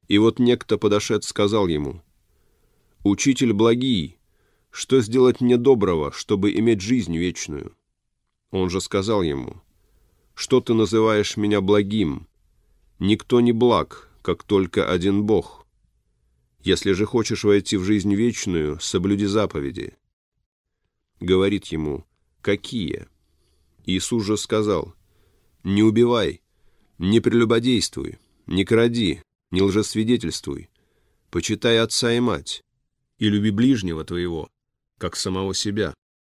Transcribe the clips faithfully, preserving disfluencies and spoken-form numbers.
И вот некто, подошед, сказал ему: «Учитель благий, что сделать мне доброго, чтобы иметь жизнь вечную?» Он же сказал ему: «Что ты называешь меня благим? Никто не благ, как только один Бог. Если же хочешь войти в жизнь вечную, соблюди заповеди». Говорит ему: «Какие?» Иисус же сказал: «Не убивай, не прелюбодействуй, не кради, не лжесвидетельствуй, почитай отца и мать, и люби ближнего твоего, как самого себя».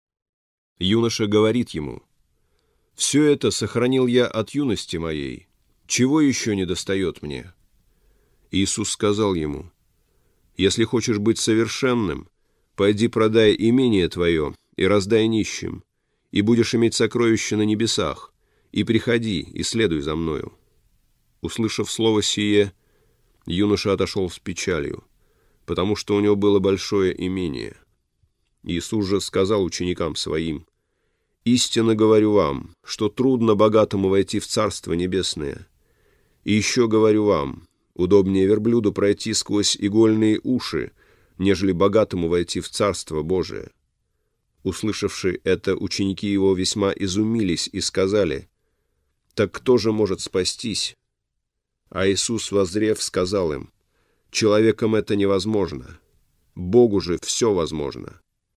Юноша говорит ему: «Все это сохранил я от юности моей. Чего еще недостает мне?» Иисус сказал ему: «Если хочешь быть совершенным, пойди продай имение твое и раздай нищим, и будешь иметь сокровища на небесах, и приходи, и следуй за мною». Услышав слово сие, юноша отошел с печалью, потому что у него было большое имение. Иисус же сказал ученикам своим: «Истинно говорю вам, что трудно богатому войти в Царство Небесное. И еще говорю вам, удобнее верблюду пройти сквозь игольные уши, нежели богатому войти в Царство Божие». Услышавши это, ученики его весьма изумились и сказали: «Так кто же может спастись?» А Иисус, воззрев, сказал им: «Человеком это невозможно, Богу же все возможно».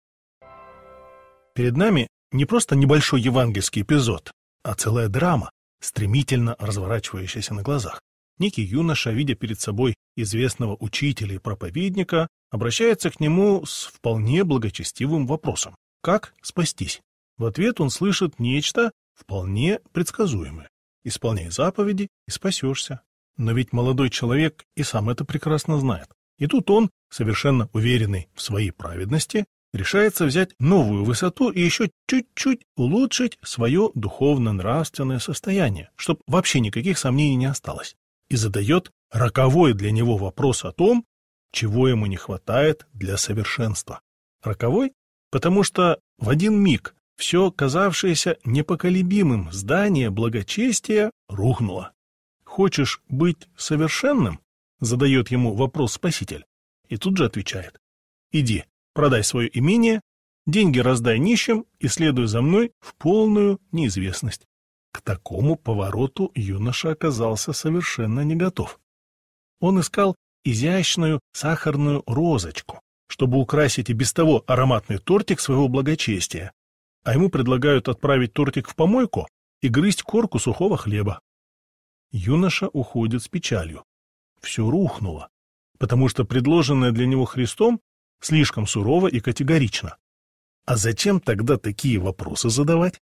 Перед нами не просто небольшой евангельский эпизод, а целая драма, стремительно разворачивающаяся на глазах. Некий юноша, видя перед собой известного учителя и проповедника, обращается к нему с вполне благочестивым вопросом: как спастись? В ответ он слышит нечто вполне предсказуемое: исполняй заповеди и спасешься. Но ведь молодой человек и сам это прекрасно знает. И тут он, совершенно уверенный в своей праведности, решается взять новую высоту и еще чуть-чуть улучшить свое духовно-нравственное состояние, чтобы вообще никаких сомнений не осталось. И задает роковой для него вопрос о том, чего ему не хватает для совершенства. Роковой, потому что в один миг все казавшееся непоколебимым здание благочестия рухнуло. «Хочешь быть совершенным?» — задает ему вопрос Спаситель. И тут же отвечает: «Иди, продай свое имение, деньги раздай нищим и следуй за мной в полную неизвестность». К такому повороту юноша оказался совершенно не готов. Он искал изящную сахарную розочку, чтобы украсить и без того ароматный тортик своего благочестия, а ему предлагают отправить тортик в помойку и грызть корку сухого хлеба. Юноша уходит с печалью. Все рухнуло, потому что предложенное для него Христом слишком сурово и категорично. А зачем тогда такие вопросы задавать?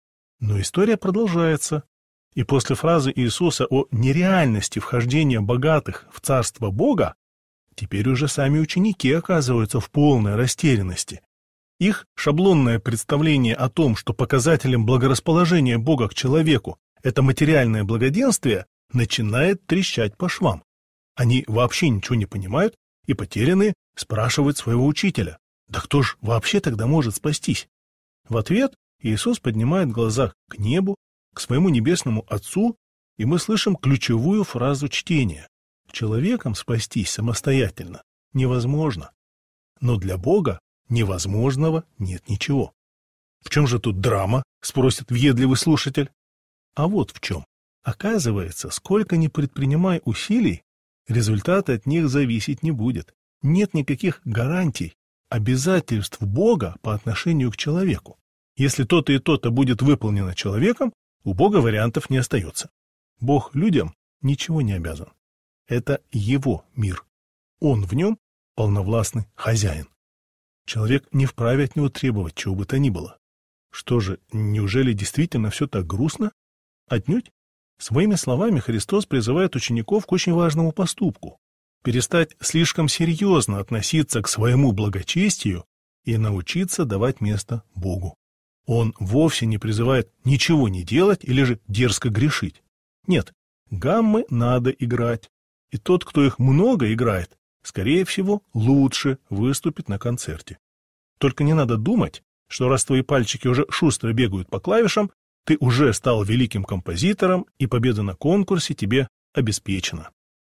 Но история продолжается, и после фразы Иисуса о нереальности вхождения богатых в Царство Бога теперь уже сами ученики оказываются в полной растерянности. Их шаблонное представление о том, что показателем благорасположения Бога к человеку это материальное благоденствие, начинает трещать по швам. Они вообще ничего не понимают и, потерянные, спрашивают своего учителя: «Да кто ж вообще тогда может спастись?» В ответ Иисус поднимает глаза к небу, к своему небесному Отцу, и мы слышим ключевую фразу чтения: «Человеком спастись самостоятельно невозможно, но для Бога невозможного нет ничего». В чем же тут драма? Спросит въедливый слушатель. А вот в чем. Оказывается, сколько ни предпринимай усилий, результат от них зависеть не будет. Нет никаких гарантий, обязательств Бога по отношению к человеку. Если то-то и то-то будет выполнено человеком, у Бога вариантов не остается. Бог людям ничего не обязан. Это его мир. Он в нем полновластный хозяин. Человек не вправе от него требовать чего бы то ни было. Что же, неужели действительно все так грустно? Отнюдь. Своими словами Христос призывает учеников к очень важному поступку – перестать слишком серьезно относиться к своему благочестию и научиться давать место Богу. Он вовсе не призывает ничего не делать или же дерзко грешить. Нет, гаммы надо играть, и тот, кто их много играет, скорее всего, лучше выступит на концерте. Только не надо думать, что раз твои пальчики уже шустро бегают по клавишам, ты уже стал великим композитором, и победа на конкурсе тебе обеспечена.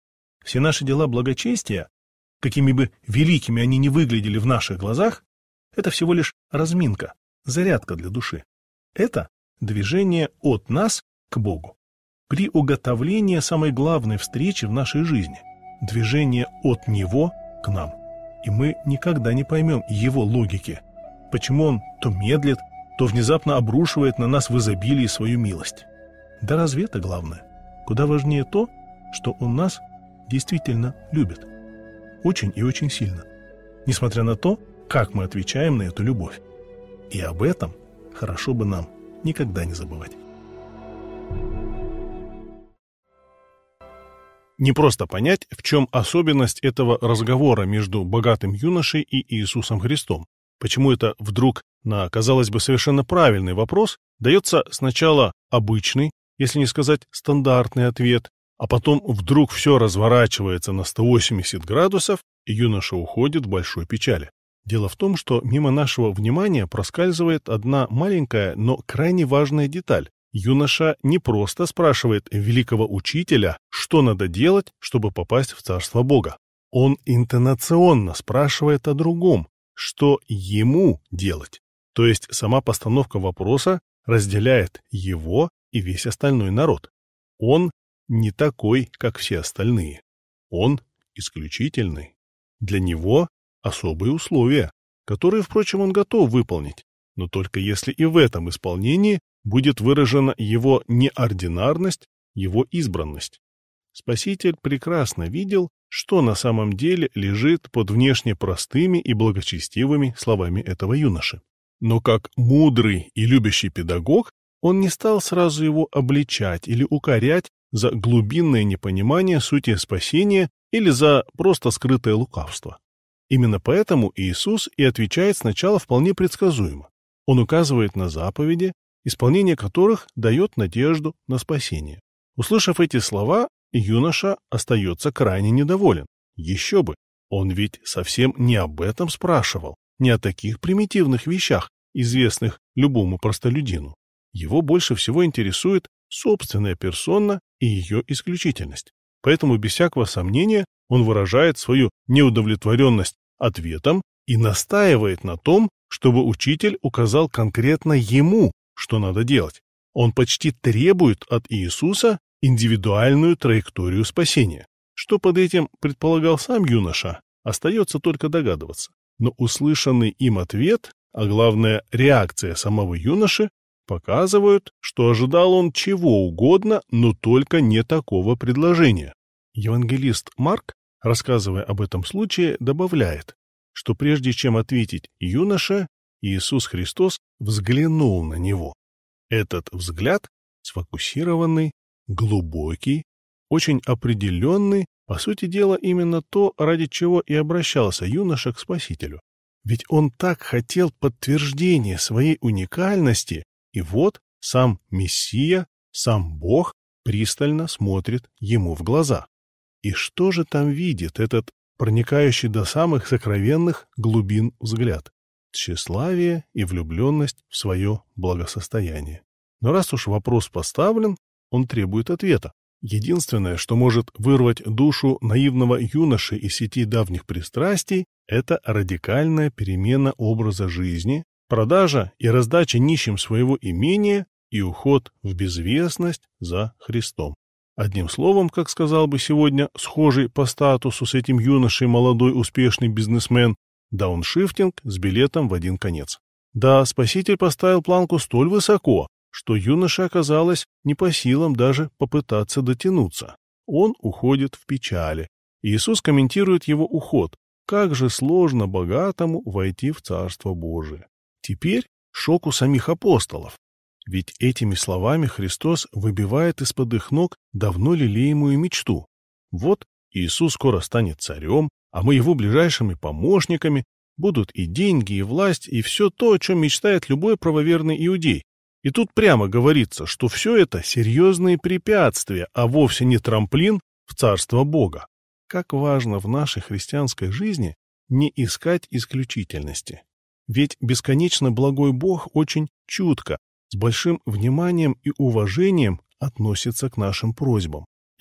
Все наши дела благочестия, какими бы великими они ни выглядели в наших глазах, это всего лишь разминка, зарядка для души. Это движение от нас к Богу. Приуготовление самой главной встречи в нашей жизни. Движение от Него к нам. И мы никогда не поймем Его логики. Почему Он то медлит, то внезапно обрушивает на нас в изобилии свою милость. Да разве это главное? Куда важнее то, что Он нас действительно любит. Очень и очень сильно. Несмотря на то, как мы отвечаем на эту любовь. И об этом хорошо бы нам никогда не забывать. Не просто понять, в чем особенность этого разговора между богатым юношей и Иисусом Христом. Почему это вдруг на, казалось бы, совершенно правильный вопрос дается сначала обычный, если не сказать стандартный ответ, а потом вдруг все разворачивается на сто восемьдесят градусов, и юноша уходит в большой печали. Дело в том, что мимо нашего внимания проскальзывает одна маленькая, но крайне важная деталь. Юноша не просто спрашивает великого учителя, что надо делать, чтобы попасть в Царство Бога. Он интонационно спрашивает о другом, что ему делать. То есть сама постановка вопроса разделяет его и весь остальной народ. Он не такой, как все остальные. Он исключительный. Для него особые условия, которые, впрочем, он готов выполнить, но только если и в этом исполнении будет выражена его неординарность, его избранность. Спаситель прекрасно видел, что на самом деле лежит под внешне простыми и благочестивыми словами этого юноши. Но как мудрый и любящий педагог, он не стал сразу его обличать или укорять за глубинное непонимание сути спасения или за просто скрытое лукавство. Именно поэтому Иисус и отвечает сначала вполне предсказуемо. Он указывает на заповеди, исполнение которых дает надежду на спасение. Услышав эти слова, юноша остается крайне недоволен. Еще бы, он ведь совсем не об этом спрашивал, не о таких примитивных вещах, известных любому простолюдину. Его больше всего интересует собственная персона и ее исключительность. Поэтому без всякого сомнения он выражает свою неудовлетворенность ответом и настаивает на том, чтобы учитель указал конкретно ему, что надо делать. Он почти требует от Иисуса индивидуальную траекторию спасения. Что под этим предполагал сам юноша, остается только догадываться. Но услышанный им ответ, а главное реакция самого юноши, показывают, что ожидал он чего угодно, но только не такого предложения. Евангелист Марк, рассказывая об этом случае, добавляет, что прежде чем ответить юноше, Иисус Христос взглянул на него. Этот взгляд сфокусированный, глубокий, очень определенный, по сути дела именно то, ради чего и обращался юноша к Спасителю. Ведь он так хотел подтверждения своей уникальности, и вот сам Мессия, сам Бог пристально смотрит ему в глаза. И что же там видит этот проникающий до самых сокровенных глубин взгляд? Тщеславие и влюбленность в свое благосостояние. Но раз уж вопрос поставлен, он требует ответа. Единственное, что может вырвать душу наивного юноши из сети давних пристрастий, это радикальная перемена образа жизни, продажа и раздача нищим своего имения и уход в безвестность за Христом. Одним словом, как сказал бы сегодня схожий по статусу с этим юношей молодой успешный бизнесмен, дауншифтинг с билетом в один конец. Да, Спаситель поставил планку столь высоко, что юноше оказалось не по силам даже попытаться дотянуться. Он уходит в печали. Иисус комментирует его уход. Как же сложно богатому войти в Царство Божие. Теперь шок у самих апостолов. Ведь этими словами Христос выбивает из-под их ног давно лелеемую мечту. Вот Иисус скоро станет царем, а мы его ближайшими помощниками, будут и деньги, и власть, и все то, о чем мечтает любой правоверный иудей. И тут прямо говорится, что все это серьезные препятствия, а вовсе не трамплин в Царство Бога. Как важно в нашей христианской жизни не искать исключительности. Ведь бесконечно благой Бог очень чутко, с большим вниманием и уважением относится к нашим просьбам.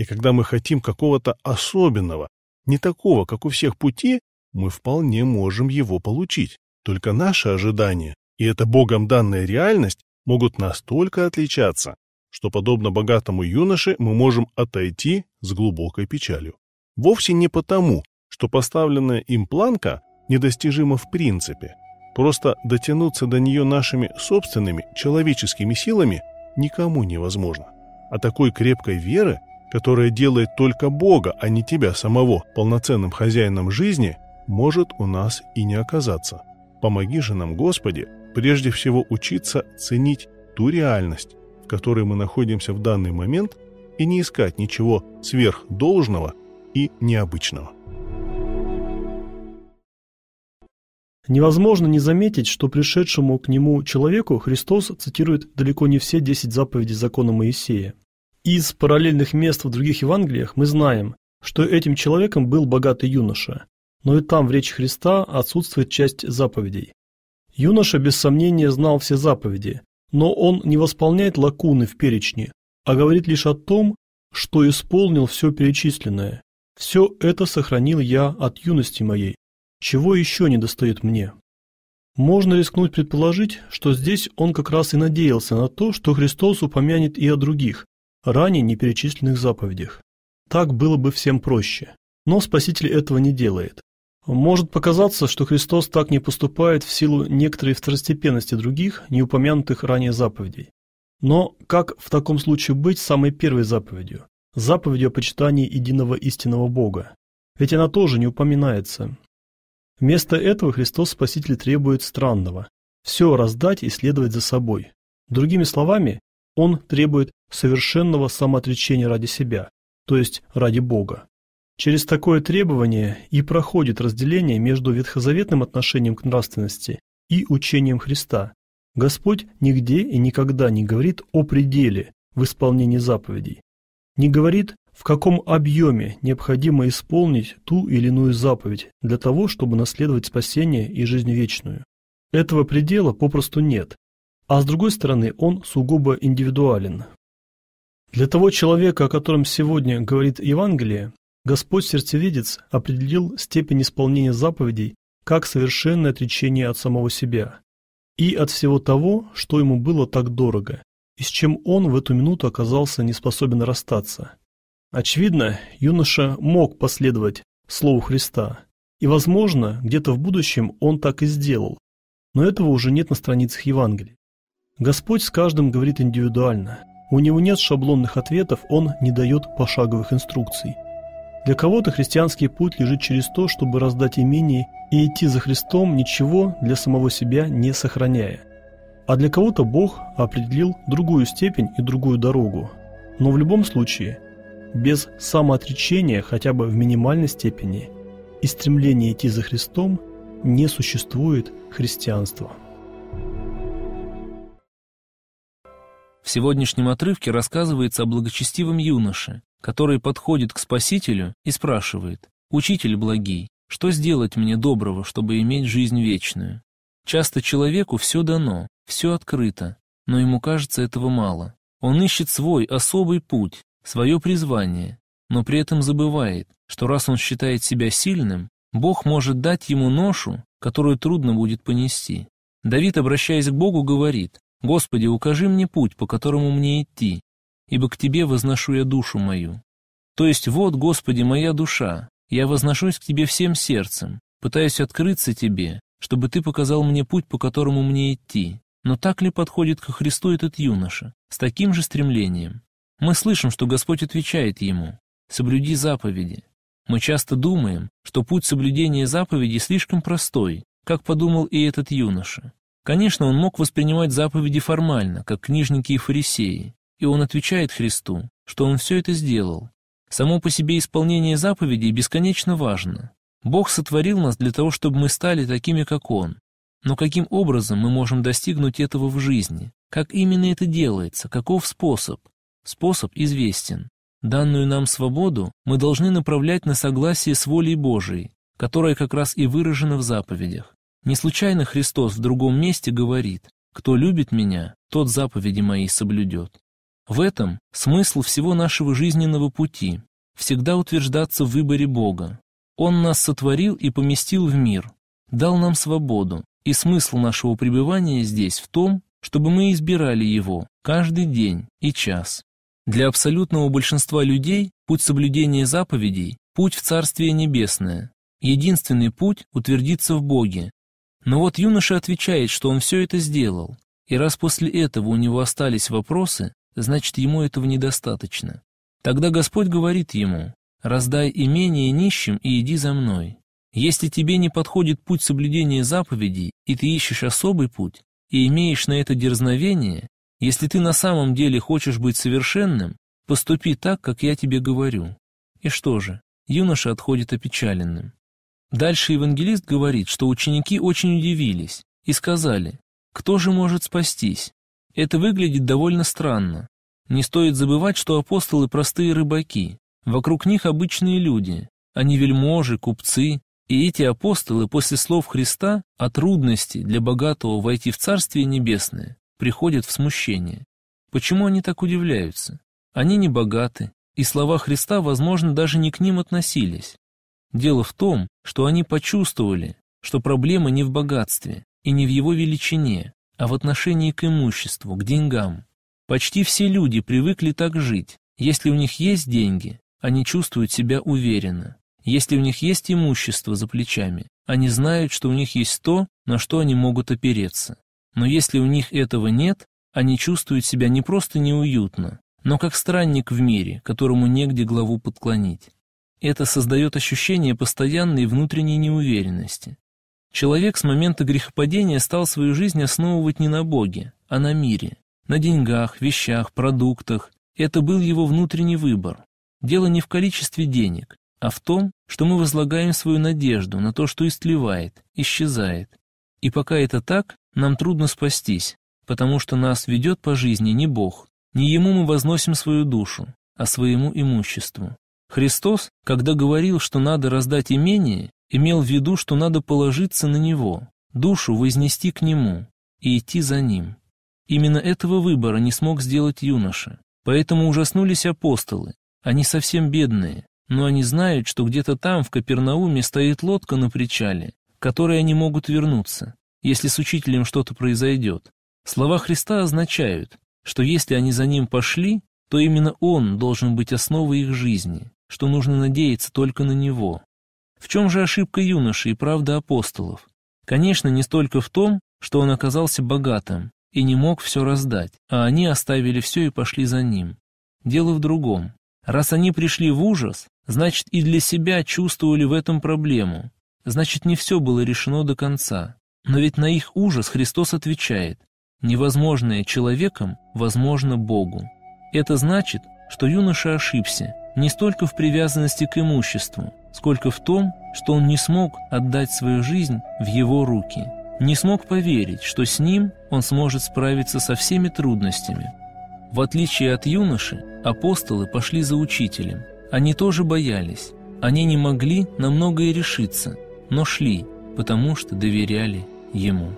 И когда мы хотим какого-то особенного, не такого, как у всех пути, мы вполне можем его получить. Только наши ожидания и эта Богом данная реальность могут настолько отличаться, что, подобно богатому юноше, мы можем отойти с глубокой печалью. Вовсе не потому, что поставленная им планка недостижима в принципе. Просто дотянуться до нее нашими собственными человеческими силами никому невозможно. А такой крепкой веры, которая делает только Бога, а не тебя самого, полноценным хозяином жизни, может у нас и не оказаться. Помоги же нам, Господи, прежде всего учиться ценить ту реальность, в которой мы находимся в данный момент, и не искать ничего сверхдолжного и необычного. Невозможно не заметить, что пришедшему к нему человеку Христос цитирует далеко не все десять заповедей закона Моисея. Из параллельных мест в других Евангелиях мы знаем, что этим человеком был богатый юноша, но и там в речи Христа отсутствует часть заповедей. Юноша без сомнения знал все заповеди, но он не восполняет лакуны в перечне, а говорит лишь о том, что исполнил все перечисленное. Все это сохранил я от юности моей. Чего еще недостает мне? Можно рискнуть предположить, что здесь он как раз и надеялся на то, что Христос упомянет и о других, ранее неперечисленных заповедях. Так было бы всем проще. Но Спаситель этого не делает. Может показаться, что Христос так не поступает в силу некоторой второстепенности других, не упомянутых ранее заповедей. Но как в таком случае быть с самой первой заповедью? Заповедью о почитании единого истинного Бога. Ведь она тоже не упоминается. Вместо этого Христос Спаситель требует странного – все раздать и следовать за собой. Другими словами, Он требует совершенного самоотречения ради себя, то есть ради Бога. Через такое требование и проходит разделение между ветхозаветным отношением к нравственности и учением Христа. Господь нигде и никогда не говорит о пределе в исполнении заповедей. Не говорит, в каком объеме необходимо исполнить ту или иную заповедь для того, чтобы наследовать спасение и жизнь вечную. Этого предела попросту нет, а с другой стороны он сугубо индивидуален. Для того человека, о котором сегодня говорит Евангелие, Господь Сердцевидец определил степень исполнения заповедей как совершенное отречение от самого себя и от всего того, что ему было так дорого, и с чем он в эту минуту оказался не способен расстаться. Очевидно, юноша мог последовать Слову Христа, и, возможно, где-то в будущем он так и сделал, но этого уже нет на страницах Евангелия. Господь с каждым говорит индивидуально, у него нет шаблонных ответов, он не дает пошаговых инструкций. Для кого-то христианский путь лежит через то, чтобы раздать имение и идти за Христом, ничего для самого себя не сохраняя. А для кого-то Бог определил другую степень и другую дорогу. Но в любом случае, без самоотречения хотя бы в минимальной степени и стремления идти за Христом не существует христианства. В сегодняшнем отрывке рассказывается о благочестивом юноше, который подходит к Спасителю и спрашивает: «Учитель благий, что сделать мне доброго, чтобы иметь жизнь вечную?» Часто человеку все дано, все открыто, но ему кажется этого мало. Он ищет свой особый путь, свое призвание, но при этом забывает, что раз он считает себя сильным, Бог может дать ему ношу, которую трудно будет понести. Давид, обращаясь к Богу, говорит: «Господи, укажи мне путь, по которому мне идти, ибо к Тебе возношу я душу мою». То есть вот, Господи, моя душа, я возношусь к Тебе всем сердцем, пытаюсь открыться Тебе, чтобы Ты показал мне путь, по которому мне идти. Но так ли подходит ко Христу этот юноша, с таким же стремлением? Мы слышим, что Господь отвечает ему: «Соблюди заповеди». Мы часто думаем, что путь соблюдения заповедей слишком простой, как подумал и этот юноша. Конечно, он мог воспринимать заповеди формально, как книжники и фарисеи, и он отвечает Христу, что он все это сделал. Само по себе исполнение заповедей бесконечно важно. Бог сотворил нас для того, чтобы мы стали такими, как Он. Но каким образом мы можем достигнуть этого в жизни? Как именно это делается? Каков способ? Способ известен. Данную нам свободу мы должны направлять на согласие с волей Божией, которая как раз и выражена в заповедях. Не случайно Христос в другом месте говорит: «Кто любит Меня, тот заповеди Мои соблюдет». В этом смысл всего нашего жизненного пути – всегда утверждаться в выборе Бога. Он нас сотворил и поместил в мир, дал нам свободу, и смысл нашего пребывания здесь в том, чтобы мы избирали его каждый день и час. Для абсолютного большинства людей путь соблюдения заповедей – путь в Царствие Небесное. Единственный путь – утвердиться в Боге. Но вот юноша отвечает, что он все это сделал, и раз после этого у него остались вопросы, значит, ему этого недостаточно. Тогда Господь говорит ему: «Раздай имение нищим и иди за мной». Если тебе не подходит путь соблюдения заповедей, и ты ищешь особый путь, и имеешь на это дерзновение, если ты на самом деле хочешь быть совершенным, поступи так, как я тебе говорю. И что же? Юноша отходит опечаленным. Дальше евангелист говорит, что ученики очень удивились и сказали: «Кто же может спастись?» Это выглядит довольно странно. Не стоит забывать, что апостолы простые рыбаки, вокруг них обычные люди, они вельможи, купцы, и эти апостолы после слов Христа о трудности для богатого войти в Царствие Небесное приходят в смущение. Почему они так удивляются? Они не богаты, и слова Христа, возможно, даже не к ним относились. Дело в том, что они почувствовали, что проблема не в богатстве и не в его величине, а в отношении к имуществу, к деньгам. Почти все люди привыкли так жить. Если у них есть деньги, они чувствуют себя уверенно. Если у них есть имущество за плечами, они знают, что у них есть то, на что они могут опереться. Но если у них этого нет, они чувствуют себя не просто неуютно, но как странник в мире, которому негде главу подклонить. Это создает ощущение постоянной внутренней неуверенности. Человек с момента грехопадения стал свою жизнь основывать не на Боге, а на мире, на деньгах, вещах, продуктах. Это был его внутренний выбор. Дело не в количестве денег, а в том, что мы возлагаем свою надежду на то, что истлевает, исчезает. И пока это так, нам трудно спастись, потому что нас ведет по жизни не Бог, не Ему мы возносим свою душу, а своему имуществу. Христос, когда говорил, что надо раздать имение, имел в виду, что надо положиться на Него, душу вознести к Нему и идти за Ним. Именно этого выбора не смог сделать юноша, поэтому ужаснулись апостолы. Они совсем бедные, но они знают, что где-то там, в Капернауме, стоит лодка на причале, к которой они могут вернуться, если с учителем что-то произойдет. Слова Христа означают, что если они за Ним пошли, то именно Он должен быть основой их жизни, что нужно надеяться только на Него. В чем же ошибка юноши и правда апостолов? Конечно, не столько в том, что он оказался богатым и не мог все раздать, а они оставили все и пошли за Ним. Дело в другом. Раз они пришли в ужас, значит и для себя чувствовали в этом проблему. Значит, не все было решено до конца. Но ведь на их ужас Христос отвечает: «Невозможное человеком возможно Богу». Это значит, что юноша ошибся не столько в привязанности к имуществу, сколько в том, что он не смог отдать свою жизнь в его руки, не смог поверить, что с ним он сможет справиться со всеми трудностями. В отличие от юноши, апостолы пошли за учителем. Они тоже боялись. Они не могли на многое решиться, но шли, потому что доверяли Ему.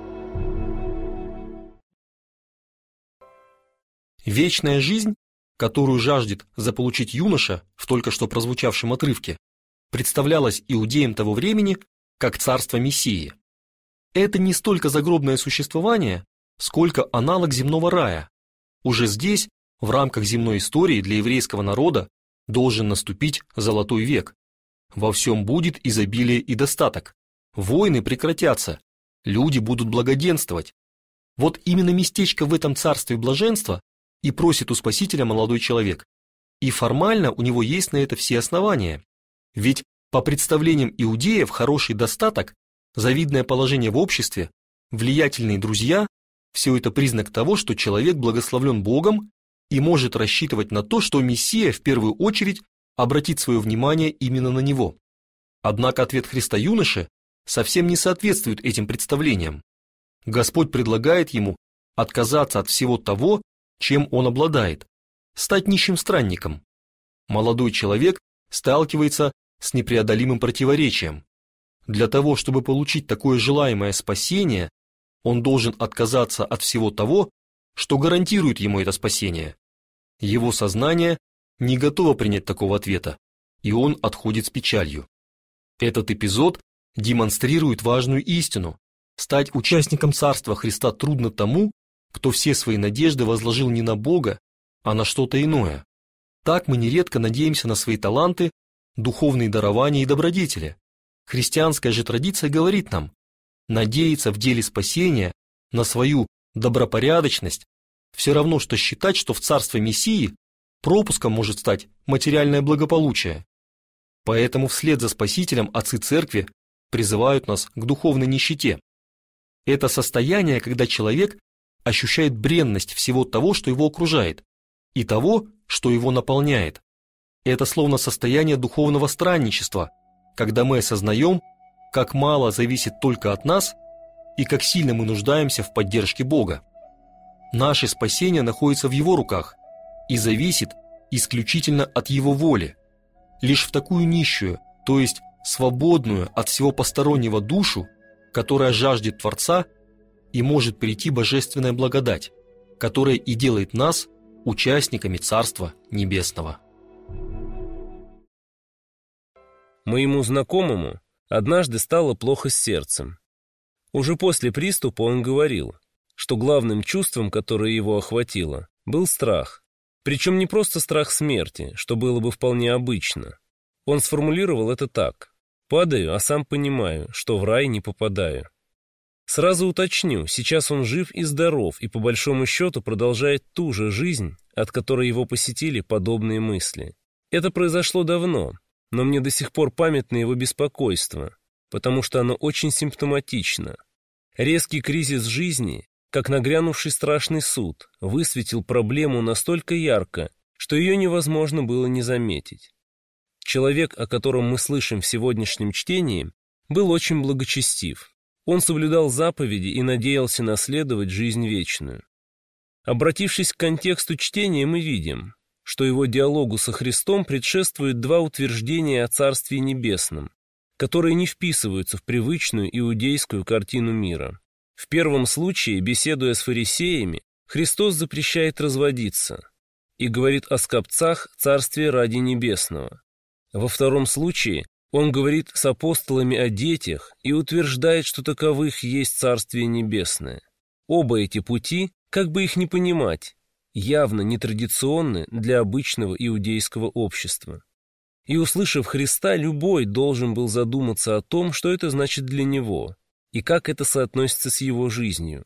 Вечная жизнь, которую жаждет заполучить юноша в только что прозвучавшем отрывке, представлялась иудеям того времени как царство Мессии. Это не столько загробное существование, сколько аналог земного рая. Уже здесь, в рамках земной истории, для еврейского народа должен наступить золотой век. Во всем будет изобилие и достаток. Войны прекратятся, люди будут благоденствовать. Вот именно местечко в этом царстве блаженства и просит у Спасителя молодой человек. И формально у него есть на это все основания. Ведь по представлениям иудеев хороший достаток, завидное положение в обществе, влиятельные друзья – все это признак того, что человек благословлен Богом и может рассчитывать на то, что Мессия в первую очередь обратит свое внимание именно на него. Однако ответ Христа юноше совсем не соответствует этим представлениям. Господь предлагает ему отказаться от всего того, чем он обладает, стать нищим странником. Молодой человек сталкивается с непреодолимым противоречием. Для того, чтобы получить такое желаемое спасение, он должен отказаться от всего того, что гарантирует ему это спасение. Его сознание не готово принять такого ответа, и он отходит с печалью. Этот эпизод демонстрирует важную истину. Стать участником Царства Христа трудно тому, кто все свои надежды возложил не на Бога, а на что-то иное. Так мы нередко надеемся на свои таланты, духовные дарования и добродетели. Христианская же традиция говорит нам, надеяться в деле спасения на свою добропорядочность все равно, что считать, что в Царстве Мессии пропуском может стать материальное благополучие. Поэтому вслед за Спасителем отцы Церкви призывают нас к духовной нищете. Это состояние, когда человек ощущает бренность всего того, что его окружает, и того, что его наполняет. Это словно состояние духовного странничества, когда мы осознаем, как мало зависит только от нас и как сильно мы нуждаемся в поддержке Бога. Наше спасение находится в Его руках и зависит исключительно от Его воли. Лишь в такую нищую, то есть свободную от всего постороннего душу, которая жаждет Творца, и может прийти божественная благодать, которая и делает нас участниками Царства Небесного. Моему знакомому однажды стало плохо с сердцем. Уже после приступа он говорил, что главным чувством, которое его охватило, был страх. Причем не просто страх смерти, что было бы вполне обычно. Он сформулировал это так: «Падаю, а сам понимаю, что в рай не попадаю». Сразу уточню, сейчас он жив и здоров, и по большому счету продолжает ту же жизнь, от которой его посетили подобные мысли. Это произошло давно, но мне до сих пор памятно его беспокойство, потому что оно очень симптоматично. Резкий кризис жизни, как нагрянувший страшный суд, высветил проблему настолько ярко, что ее невозможно было не заметить. Человек, о котором мы слышим в сегодняшнем чтении, был очень благочестив. Он соблюдал заповеди и надеялся наследовать жизнь вечную. Обратившись к контексту чтения, мы видим, что его диалогу со Христом предшествует два утверждения о Царстве Небесном, которые не вписываются в привычную иудейскую картину мира. В первом случае, беседуя с фарисеями, Христос запрещает разводиться и говорит о скопцах Царствия ради Небесного. Во втором случае он говорит с апостолами о детях и утверждает, что таковых есть Царствие Небесное. Оба эти пути, как бы их ни понимать, явно нетрадиционны для обычного иудейского общества. И, услышав Христа, любой должен был задуматься о том, что это значит для него, и как это соотносится с его жизнью.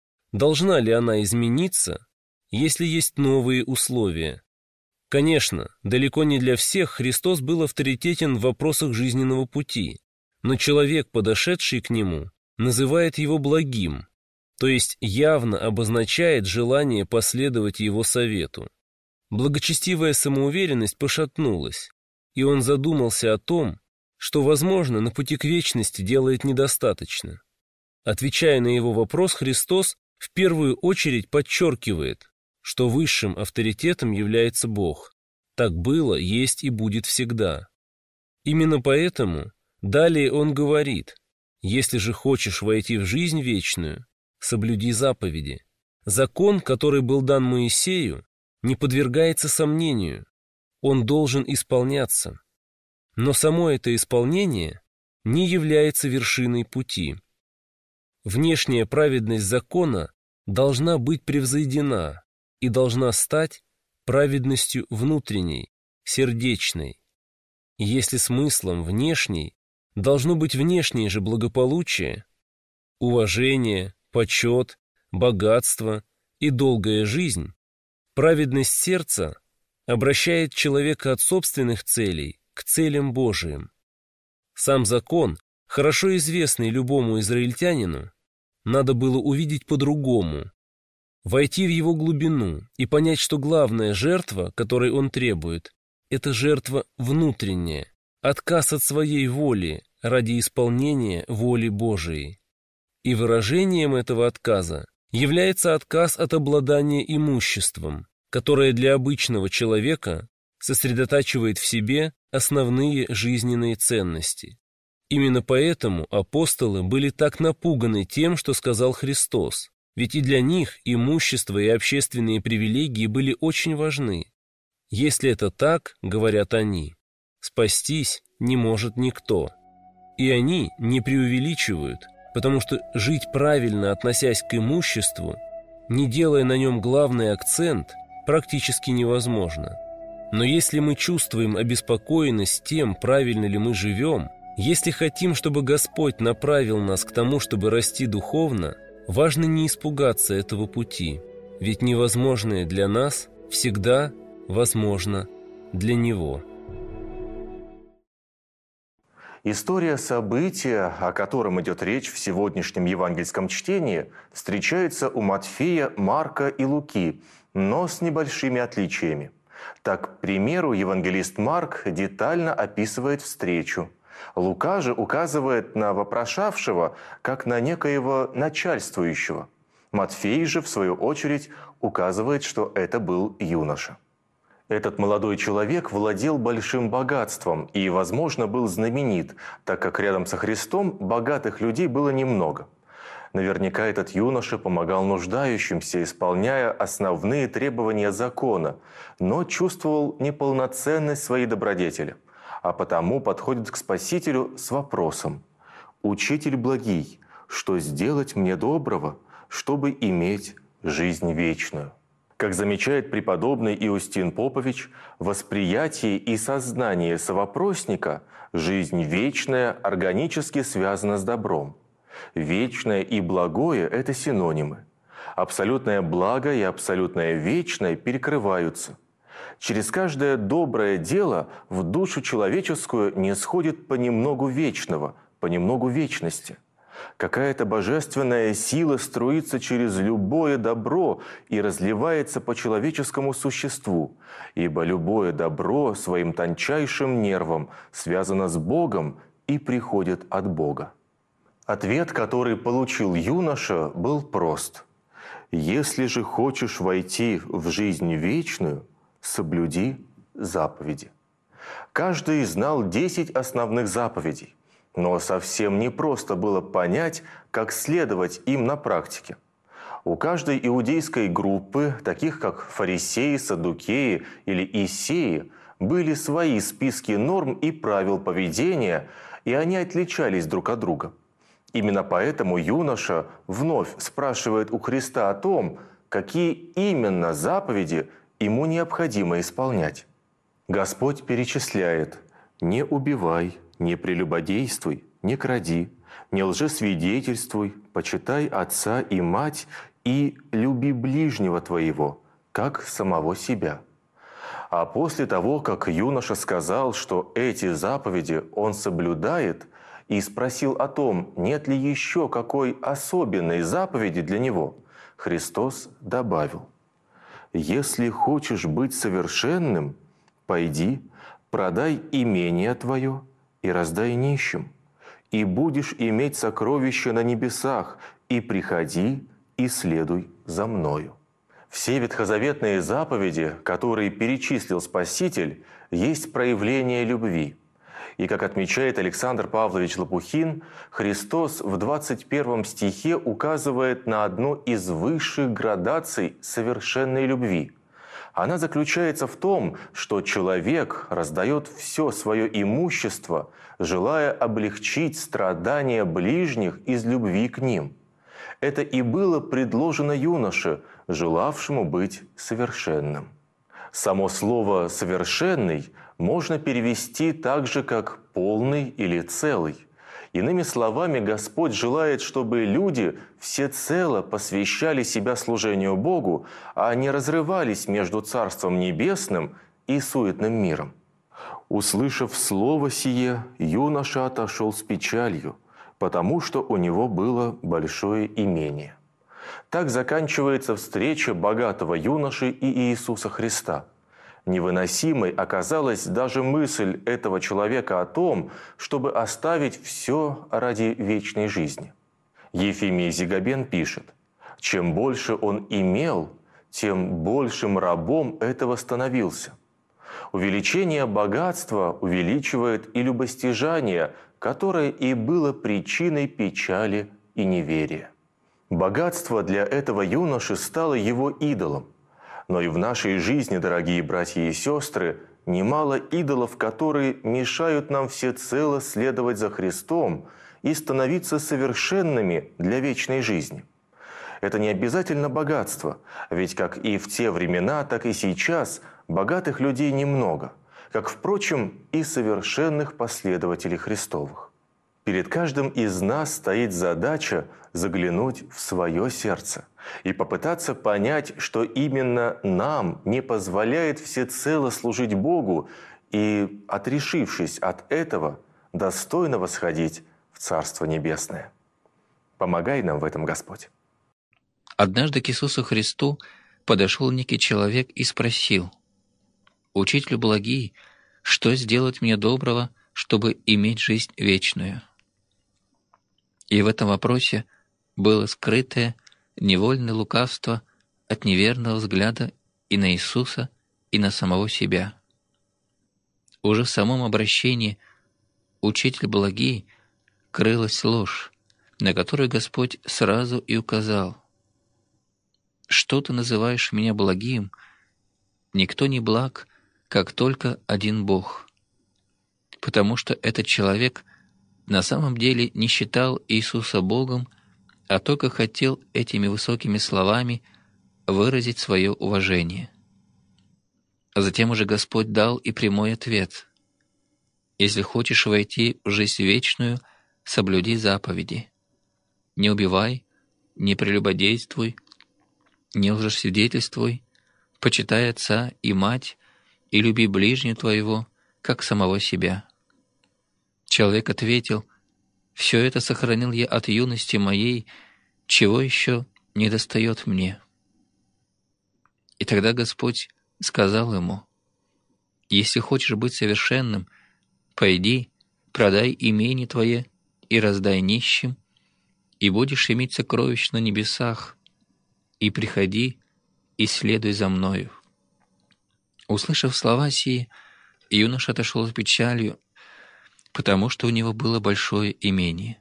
Должна ли она измениться, если есть новые условия? Конечно, далеко не для всех Христос был авторитетен в вопросах жизненного пути, но человек, подошедший к нему, называет его благим, то есть явно обозначает желание последовать его совету. Благочестивая самоуверенность пошатнулась, и он задумался о том, что, возможно, на пути к вечности делает недостаточно. Отвечая на его вопрос, Христос в первую очередь подчеркивает, что высшим авторитетом является Бог. Так было, есть и будет всегда. Именно поэтому далее он говорит: «Если же хочешь войти в жизнь вечную, соблюди заповеди». Закон, который был дан Моисею, не подвергается сомнению. Он должен исполняться. Но само это исполнение не является вершиной пути. Внешняя праведность закона должна быть превзойдена и должна стать праведностью внутренней, сердечной. И если смыслом внешней должно быть внешнее же благополучие, уважение, почет, богатство и долгая жизнь, праведность сердца обращает человека от собственных целей к целям Божиим. Сам закон, хорошо известный любому израильтянину, надо было увидеть по-другому, войти в его глубину и понять, что главная жертва, которой он требует, это жертва внутренняя, отказ от своей воли ради исполнения воли Божией. И выражением этого отказа является отказ от обладания имуществом, которое для обычного человека сосредотачивает в себе основные жизненные ценности. Именно поэтому апостолы были так напуганы тем, что сказал Христос, Ведь и для них имущество и общественные привилегии были очень важны. Если это так, говорят они, спастись не может никто. И они не преувеличивают, потому что жить правильно, относясь к имуществу, не делая на нем главный акцент, практически невозможно. Но если мы чувствуем обеспокоенность тем, правильно ли мы живем, если хотим, чтобы Господь направил нас к тому, чтобы расти духовно, важно не испугаться этого пути, ведь невозможное для нас всегда возможно для Него. История события, о котором идет речь в сегодняшнем евангельском чтении, встречается у Матфея, Марка и Луки, но с небольшими отличиями. Так, к примеру, евангелист Марк детально описывает встречу. Лука же указывает на вопрошавшего, как на некоего начальствующего. Матфей же, в свою очередь, указывает, что это был юноша. Этот молодой человек владел большим богатством и, возможно, был знаменит, так как рядом со Христом богатых людей было немного. Наверняка этот юноша помогал нуждающимся, исполняя основные требования закона, но чувствовал неполноценность своей добродетели, а потому подходит к Спасителю с вопросом: «Учитель благий, что сделать мне доброго, чтобы иметь жизнь вечную?» Как замечает преподобный Иустин Попович, восприятие и сознание совопросника жизнь вечная органически связана с добром. Вечное и благое – это синонимы. Абсолютное благо и абсолютное вечное перекрываются. Через каждое доброе дело в душу человеческую не сходит понемногу вечного, понемногу вечности. Какая-то божественная сила струится через любое добро и разливается по человеческому существу, ибо любое добро своим тончайшим нервом связано с Богом и приходит от Бога. Ответ, который получил юноша, был прост. «Если же хочешь войти в жизнь вечную, соблюди заповеди». Каждый знал десять основных заповедей. Но совсем непросто было понять, как следовать им на практике. У каждой иудейской группы, таких как фарисеи, саддукеи или иссеи, были свои списки норм и правил поведения, и они отличались друг от друга. Именно поэтому юноша вновь спрашивает у Христа о том, какие именно заповеди ему необходимо исполнять. Господь перечисляет: «Не убивай, не прелюбодействуй, не кради, не лжесвидетельствуй, почитай отца и мать и люби ближнего твоего, как самого себя». А после того, как юноша сказал, что эти заповеди он соблюдает, и спросил о том, нет ли еще какой особенной заповеди для него, Христос добавил: «Если хочешь быть совершенным, пойди, продай имение твое и раздай нищим, и будешь иметь сокровища на небесах, и приходи, и следуй за мною». Все ветхозаветные заповеди, которые перечислил Спаситель, есть проявление любви. И, как отмечает Александр Павлович Лопухин, Христос в двадцать первом стихе указывает на одну из высших градаций совершенной любви. Она заключается в том, что человек раздает все свое имущество, желая облегчить страдания ближних из любви к ним. Это и было предложено юноше, желавшему быть совершенным. Само слово «совершенный» можно перевести так же, как «полный» или «целый». Иными словами, Господь желает, чтобы люди всецело посвящали себя служению Богу, а не разрывались между Царством Небесным и суетным миром. Услышав слово сие, юноша отошел с печалью, потому что у него было большое имение. Так заканчивается встреча богатого юноши и Иисуса Христа. Невыносимой оказалась даже мысль этого человека о том, чтобы оставить все ради вечной жизни. Ефимий Зигабен пишет: «Чем больше он имел, тем большим рабом этого становился». Увеличение богатства увеличивает и любостяжание, которое и было причиной печали и неверия. Богатство для этого юноши стало его идолом. Но и в нашей жизни, дорогие братья и сестры, немало идолов, которые мешают нам всецело следовать за Христом и становиться совершенными для вечной жизни. Это не обязательно богатство, ведь как и в те времена, так и сейчас богатых людей немного, как, впрочем, и совершенных последователей Христовых. Перед каждым из нас стоит задача заглянуть в свое сердце и попытаться понять, что именно нам не позволяет всецело служить Богу и, отрешившись от этого, достойно восходить в Царство Небесное. Помогай нам в этом, Господь. Однажды к Иисусу Христу подошел некий человек и спросил: «Учитель благий, что сделать мне доброго, чтобы иметь жизнь вечную?» И в этом вопросе было скрытое невольное лукавство от неверного взгляда и на Иисуса, и на самого себя. Уже в самом обращении «Учитель благий» крылась ложь, на которую Господь сразу и указал. «Что ты называешь меня благим? Никто не благ, как только один Бог». Потому что этот человек на самом деле не считал Иисуса Богом, а только хотел этими высокими словами выразить свое уважение. А затем уже Господь дал и прямой ответ: «Если хочешь войти в жизнь вечную, соблюди заповеди. Не убивай, не прелюбодействуй, не лжесвидетельствуй, почитай отца и мать, и люби ближнего твоего, как самого себя». Человек ответил: «Все это сохранил я от юности моей, чего еще недостает мне?» И тогда Господь сказал ему: «Если хочешь быть совершенным, пойди, продай имение твое и раздай нищим, и будешь иметь сокровищ на небесах, и приходи, и следуй за мною». Услышав слова сии, юноша отошел с печалью, потому что у него было большое имение.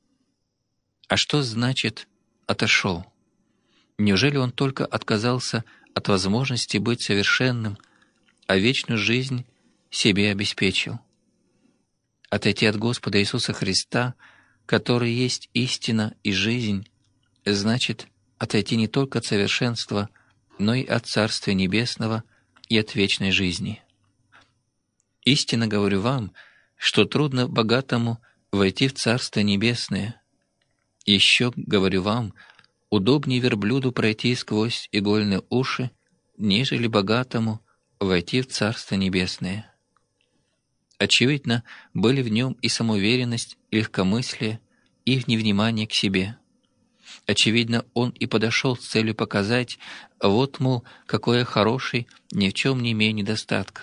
А что значит «отошел»? Неужели он только отказался от возможности быть совершенным, а вечную жизнь себе обеспечил? Отойти от Господа Иисуса Христа, который есть истина и жизнь, значит отойти не только от совершенства, но и от Царствия Небесного и от вечной жизни. Истинно говорю вам, что трудно богатому войти в Царство Небесное. Еще, говорю вам, удобнее верблюду пройти сквозь игольные уши, нежели богатому войти в Царство Небесное. Очевидно, были в нем и самоуверенность, и легкомыслие, и невнимание к себе. Очевидно, он и подошел с целью показать: вот, мол, какой я хороший, ни в чем не имею недостатка.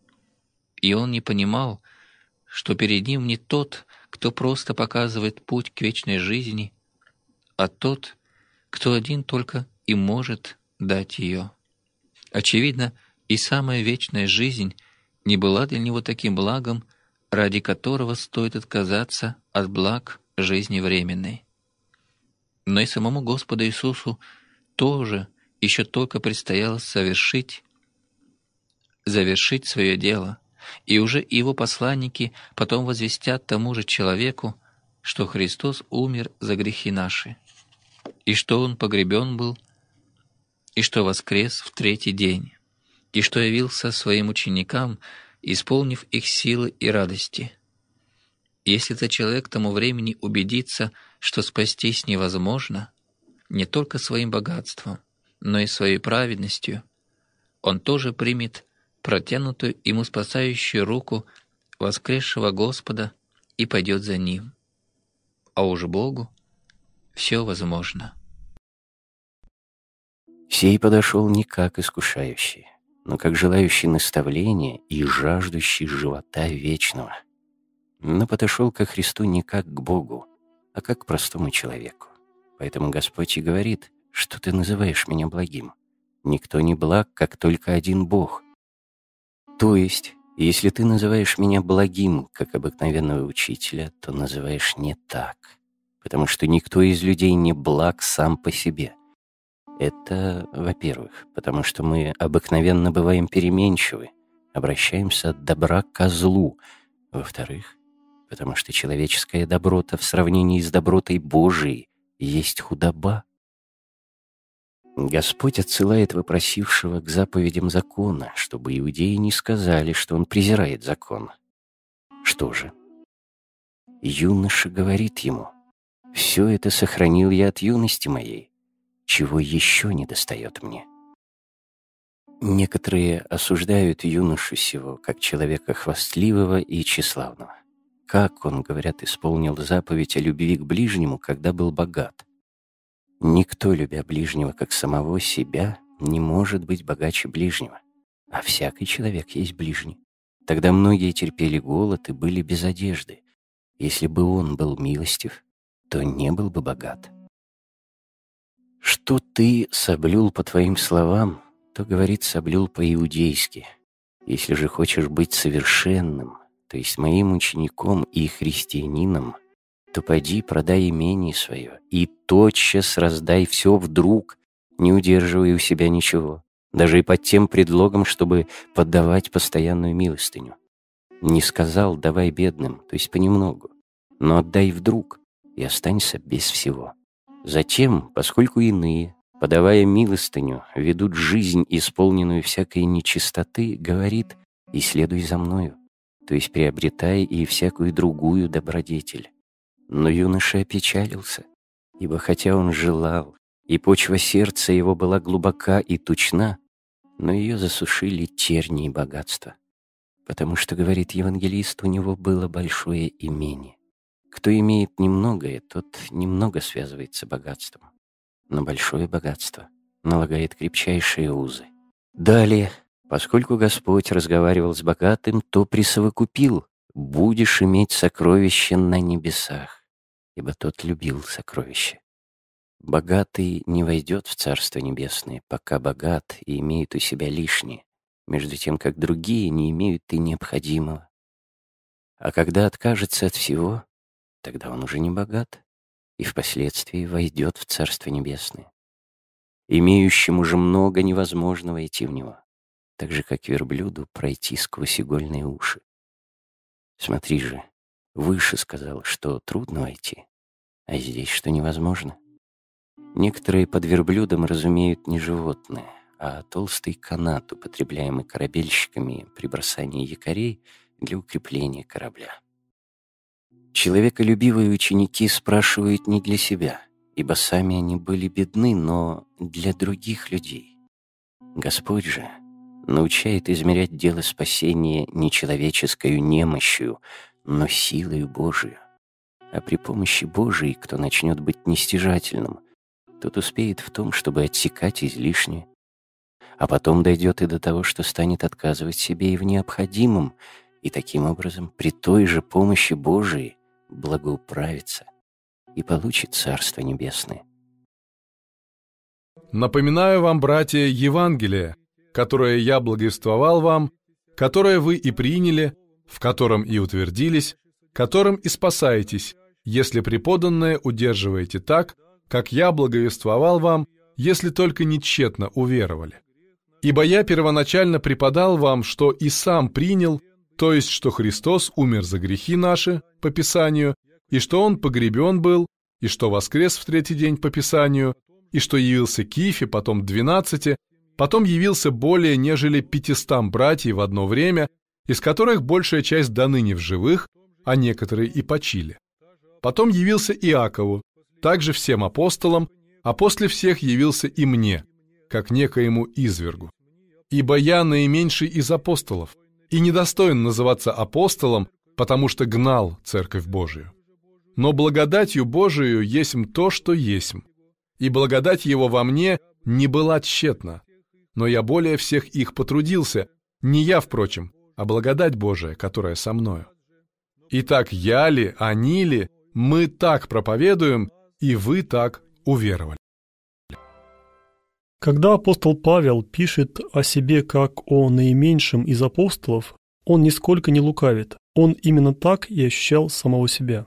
И он не понимал, что перед ним не тот, кто просто показывает путь к вечной жизни, а тот, кто один только и может дать ее. Очевидно, и самая вечная жизнь не была для него таким благом, ради которого стоит отказаться от благ жизни временной. Но и самому Господу Иисусу тоже еще только предстояло совершить, завершить свое дело, и уже его посланники потом возвестят тому же человеку, что Христос умер за грехи наши, и что Он погребен был, и что воскрес в третий день, и что явился своим ученикам, исполнив их силы и радости. Если этот человек к тому времени убедится, что спастись невозможно, не только своим богатством, но и своей праведностью, он тоже примет протянутую ему спасающую руку воскресшего Господа и пойдет за Ним. А уж Богу все возможно. Сей подошел не как искушающий, но как желающий наставления и жаждущий живота вечного. Но подошел ко Христу не как к Богу, а как к простому человеку. Поэтому Господь и говорит: что ты называешь меня благим? Никто не благ, как только один Бог. То есть, если ты называешь меня благим, как обыкновенного учителя, то называешь не так. потому что никто из людей не благ сам по себе. Это, во-первых, потому что мы обыкновенно бываем переменчивы, обращаемся от добра к злу. Во-вторых, потому что человеческая доброта в сравнении с добротой Божией есть худоба. Господь отсылает вопросившего к заповедям закона, чтобы иудеи не сказали, что он презирает закон. Что же? Юноша говорит ему: «Все это сохранил я от юности моей, чего еще не достает мне». Некоторые осуждают юношу сего как человека хвастливого и тщеславного. Как он, говорят, исполнил заповедь о любви к ближнему, когда был богат? Никто, любя ближнего как самого себя, не может быть богаче ближнего, а всякий человек есть ближний. Тогда многие терпели голод и были без одежды. Если бы он был милостив, то не был бы богат. Что ты соблюл по твоим словам, то, говорит, соблюл по-иудейски. Если же хочешь быть совершенным, то есть моим учеником и христианином, то пойди продай имение свое и тотчас раздай все вдруг, не удерживая у себя ничего, даже и под тем предлогом, чтобы поддавать постоянную милостыню. Не сказал «давай бедным», то есть понемногу, но отдай вдруг и останься без всего. Затем, поскольку иные, подавая милостыню, ведут жизнь, исполненную всякой нечистоты, говорит: «И следуй за мною», то есть приобретай и всякую другую добродетель. Но юноша опечалился, ибо хотя он желал, и почва сердца его была глубока и тучна, но ее засушили тернии и богатства. Потому что, говорит евангелист, у него было большое имение. Кто имеет немногое, тот немного связывается богатством, но большое богатство налагает крепчайшие узы. Далее, поскольку Господь разговаривал с богатым, то присовокупил: «Будешь иметь сокровище на небесах», ибо тот любил сокровища. Богатый не войдет в Царство Небесное, пока богат и имеет у себя лишнее, между тем, как другие не имеют и необходимого. А когда откажется от всего, тогда он уже не богат и впоследствии войдет в Царство Небесное. Имеющему же много невозможно войти в него, так же, как верблюду пройти сквозь игольные уши. Смотри же, выше сказал, что трудно войти, а здесь что невозможно. Некоторые под верблюдом разумеют не животное, а толстый канат, употребляемый корабельщиками при бросании якорей для укрепления корабля. Человеколюбивые ученики спрашивают не для себя, ибо сами они были бедны, но для других людей. Господь же научает измерять дело спасения не человеческою немощью, но силою Божию. А при помощи Божией, кто начнет быть нестяжательным, тот успеет в том, чтобы отсекать излишнее, а потом дойдет и до того, что станет отказывать себе и в необходимом, и таким образом при той же помощи Божией благоуправится и получит Царство Небесное. Напоминаю вам, братья, Евангелие, которое я благовествовал вам, которое вы и приняли, в котором и утвердились, которым и спасаетесь, если преподанное удерживаете так, как я благовествовал вам, если только не тщетно уверовали. Ибо я первоначально преподал вам, что и сам принял, то есть, что Христос умер за грехи наши, по Писанию, и что Он погребен был, и что воскрес в третий день по Писанию, и что явился Кифе, потом двенадцати, потом явился более нежели пятистам братьев в одно время, из которых большая часть до ныне в живых, а некоторые и почили. Потом явился Иакову, также всем апостолам, а после всех явился и мне, как некоему извергу. Ибо я наименьший из апостолов, и недостоин называться апостолом, потому что гнал Церковь Божию. Но благодатью Божию есмь то, что есмь, и благодать Его во мне не была тщетна, но я более всех их потрудился, не я, впрочем, а благодать Божия, которая со мною. Итак, я ли, они ли, мы так проповедуем, и вы так уверовали. Когда апостол Павел пишет о себе как о наименьшем из апостолов, он нисколько не лукавит, он именно так и ощущал самого себя.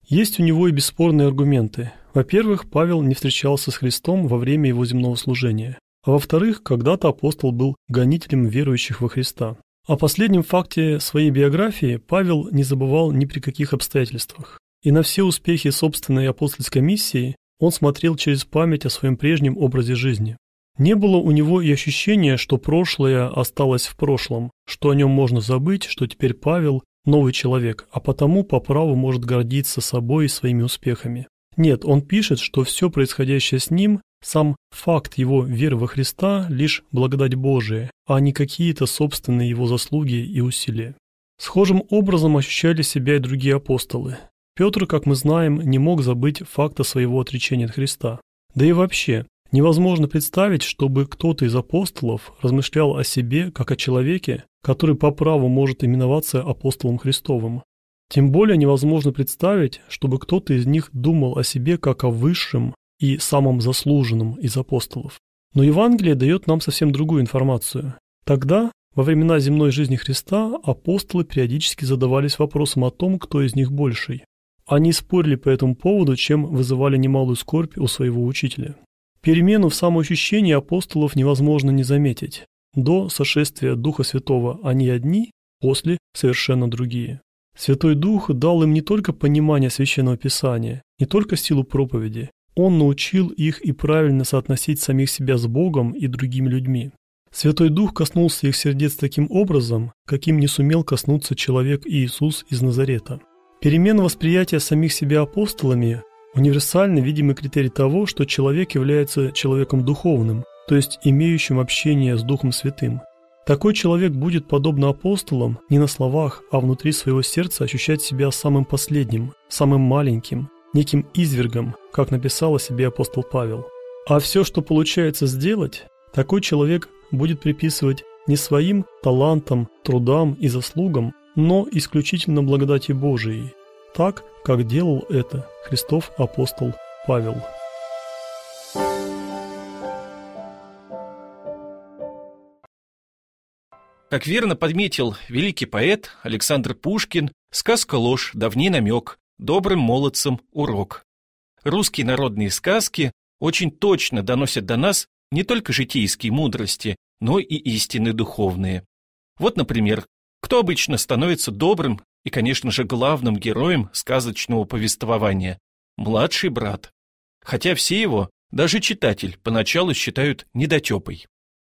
Есть у него и бесспорные аргументы. Во-первых, Павел не встречался с Христом во время его земного служения. А во-вторых, когда-то апостол был гонителем верующих во Христа. О последнем факте своей биографии Павел не забывал ни при каких обстоятельствах. И на все успехи собственной апостольской миссии он смотрел через память о своем прежнем образе жизни. Не было у него и ощущения, что прошлое осталось в прошлом, что о нем можно забыть, что теперь Павел – новый человек, а потому по праву может гордиться собой и своими успехами. Нет, он пишет, что все происходящее с ним, сам факт его веры во Христа – лишь благодать Божия, а не какие-то собственные его заслуги и усилия. Схожим образом ощущали себя и другие апостолы. Петр, как мы знаем, не мог забыть факта своего отречения от Христа. Да и вообще, невозможно представить, чтобы кто-то из апостолов размышлял о себе как о человеке, который по праву может именоваться апостолом Христовым. Тем более невозможно представить, чтобы кто-то из них думал о себе как о высшем и самом заслуженном из апостолов. Но Евангелие дает нам совсем другую информацию. Тогда, во времена земной жизни Христа, апостолы периодически задавались вопросом о том, кто из них больший. Они спорили по этому поводу, чем вызывали немалую скорбь у своего учителя. Перемену в самоощущении апостолов невозможно не заметить. До сошествия Духа Святого они одни, после совершенно другие. Святой Дух дал им не только понимание Священного Писания, не только силу проповеди. Он научил их и правильно соотносить самих себя с Богом и другими людьми. Святой Дух коснулся их сердец таким образом, каким не сумел коснуться человек Иисус из Назарета. Перемена восприятия самих себя апостолами – универсальный видимый критерий того, что человек является человеком духовным, то есть имеющим общение с Духом Святым. Такой человек будет, подобно апостолам, не на словах, а внутри своего сердца ощущать себя самым последним, самым маленьким, неким извергом, как написал о себе апостол Павел. А все, что получается сделать, такой человек будет приписывать не своим талантам, трудам и заслугам, но исключительно благодати Божией, так, как делал это Христов апостол Павел. Как верно подметил великий поэт Александр Пушкин, сказка ложь, давний намек, добрым молодцам урок. Русские народные сказки очень точно доносят до нас не только житейские мудрости, но и истины духовные. Вот, например, кто обычно становится добрым и, конечно же, главным героем сказочного повествования? Младший брат. Хотя все его, даже читатель, поначалу считают недотепой.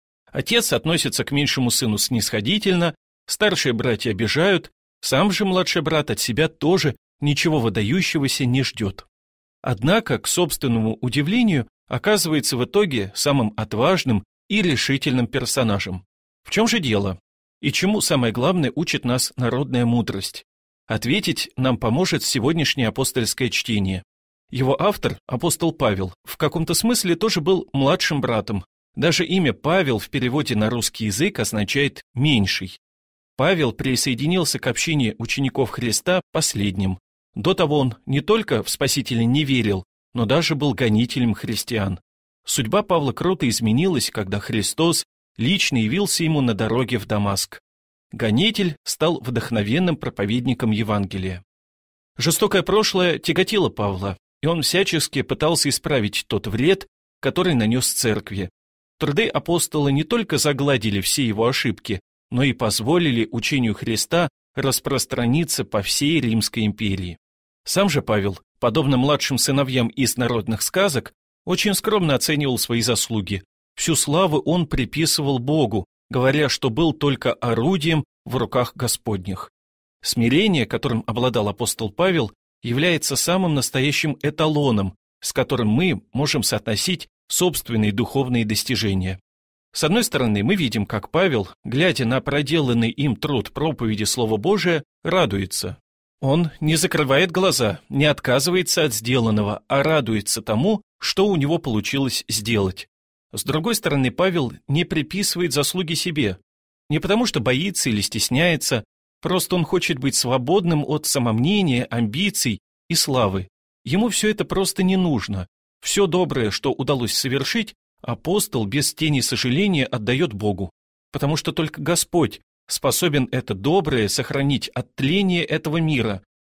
Отец относится к меньшему сыну снисходительно, старшие братья обижают, сам же младший брат от себя тоже ничего выдающегося не ждет. Однако, к собственному удивлению, оказывается в итоге самым отважным и решительным персонажем. В чем же дело? И чему, самое главное, учит нас народная мудрость? Ответить нам поможет сегодняшнее апостольское чтение. Его автор, апостол Павел, в каком-то смысле тоже был младшим братом. Даже имя Павел в переводе на русский язык означает «меньший». Павел присоединился к общине учеников Христа последним. До того он не только в Спасителя не верил, но даже был гонителем христиан. Судьба Павла круто изменилась, когда Христос лично явился ему на дороге в Дамаск. Гонитель стал вдохновенным проповедником Евангелия. Жестокое прошлое тяготило Павла, и он всячески пытался исправить тот вред, который нанес церкви. Труды апостола не только загладили все его ошибки, но и позволили учению Христа распространиться по всей Римской империи. Сам же Павел, подобно младшим сыновьям из народных сказок, очень скромно оценивал свои заслуги. Всю славу он приписывал Богу, говоря, что был только орудием в руках Господних. Смирение, которым обладал апостол Павел, является самым настоящим эталоном, с которым мы можем соотносить собственные духовные достижения. С одной стороны, мы видим, как Павел, глядя на проделанный им труд проповеди Слова Божия, радуется. Он не закрывает глаза, не отказывается от сделанного, а радуется тому, что у него получилось сделать. С другой стороны, Павел не приписывает заслуги себе. Не потому что боится или стесняется, просто он хочет быть свободным от самомнения, амбиций и славы. Ему все это просто не нужно. Все доброе, что удалось совершить, апостол без тени сожаления отдает Богу, потому что только Господь способен это доброе сохранить от тления этого мира,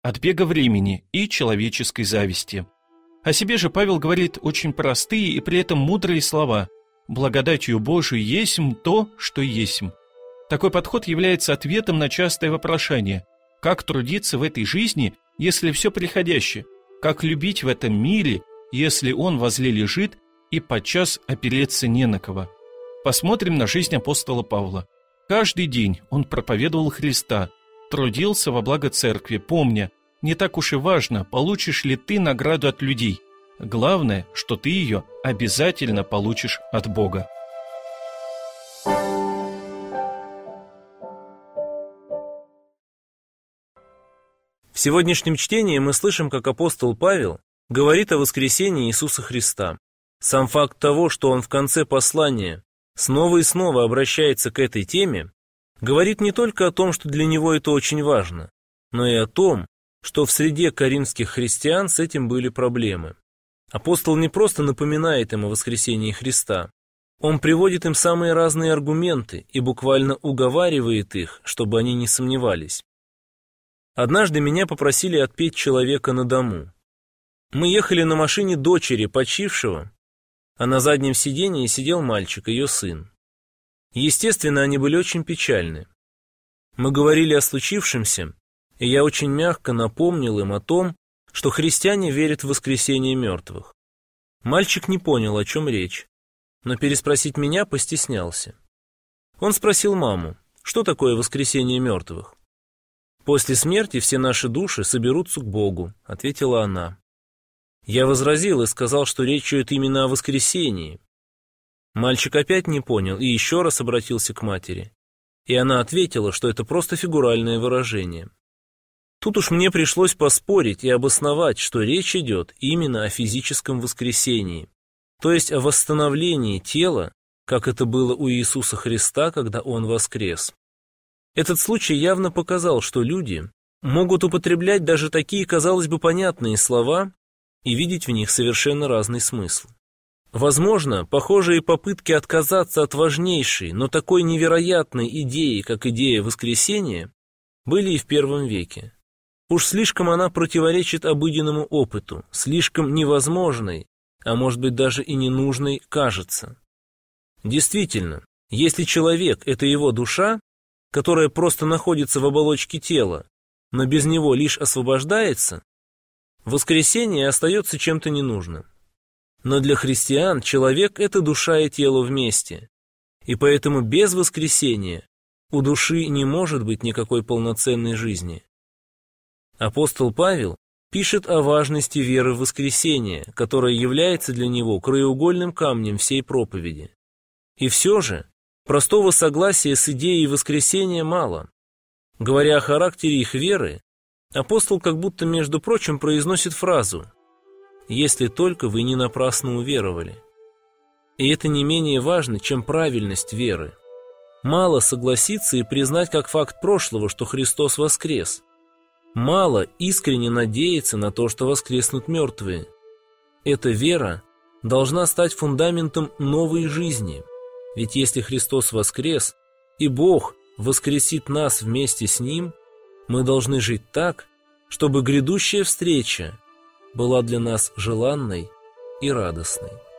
от бега времени и человеческой зависти. О себе же Павел говорит очень простые и при этом мудрые слова: «Благодатью Божией есмь то, что есмь». Такой подход является ответом на частое вопрошание: как трудиться в этой жизни, если все приходящее? Как любить в этом мире, если он возле лежит и подчас опереться не на кого? Посмотрим на жизнь апостола Павла. Каждый день он проповедовал Христа, трудился во благо церкви, помня: не так уж и важно, получишь ли ты награду от людей. Главное, что ты ее обязательно получишь от Бога. В сегодняшнем чтении мы слышим, как апостол Павел говорит о воскресении Иисуса Христа. Сам факт того, что он в конце послания снова и снова обращается к этой теме, говорит не только о том, что для него это очень важно, но и о том, что в среде коринфских христиан с этим были проблемы. Апостол не просто напоминает им о воскресении Христа, он приводит им самые разные аргументы и буквально уговаривает их, чтобы они не сомневались. Однажды меня попросили отпеть человека на дому. Мы ехали на машине дочери почившего, а на заднем сидении сидел мальчик, ее сын. Естественно, они были очень печальны. Мы говорили о случившемся, и я очень мягко напомнил им о том, что христиане верят в воскресение мертвых. Мальчик не понял, о чем речь, но переспросить меня постеснялся. Он спросил маму, что такое воскресение мертвых. «После смерти все наши души соберутся к Богу», — ответила она. Я возразил и сказал, что речь идет именно о воскресении. Мальчик опять не понял и еще раз обратился к матери. И она ответила, что это просто фигуральное выражение. Тут уж мне пришлось поспорить и обосновать, что речь идет именно о физическом воскресении, то есть о восстановлении тела, как это было у Иисуса Христа, когда Он воскрес. Этот случай явно показал, что люди могут употреблять даже такие, казалось бы, понятные слова и видеть в них совершенно разный смысл. Возможно, похожие попытки отказаться от важнейшей, но такой невероятной идеи, как идея воскресения, были и в первом веке. Уж слишком она противоречит обыденному опыту, слишком невозможной, а может быть даже и ненужной кажется. Действительно, если человек – это его душа, которая просто находится в оболочке тела, но без него лишь освобождается, воскресение остается чем-то ненужным. Но для христиан человек – это душа и тело вместе, и поэтому без воскресения у души не может быть никакой полноценной жизни. Апостол Павел пишет о важности веры в воскресение, которая является для него краеугольным камнем всей проповеди. И все же простого согласия с идеей воскресения мало. Говоря о характере их веры, апостол как будто, между прочим, произносит фразу «если только вы не напрасно уверовали». И это не менее важно, чем правильность веры. Мало согласиться и признать как факт прошлого, что Христос воскрес. Мало искренне надеяться на то, что воскреснут мертвые. Эта вера должна стать фундаментом новой жизни. Ведь если Христос воскрес, и Бог воскресит нас вместе с Ним, мы должны жить так, чтобы грядущая встреча была для нас желанной и радостной.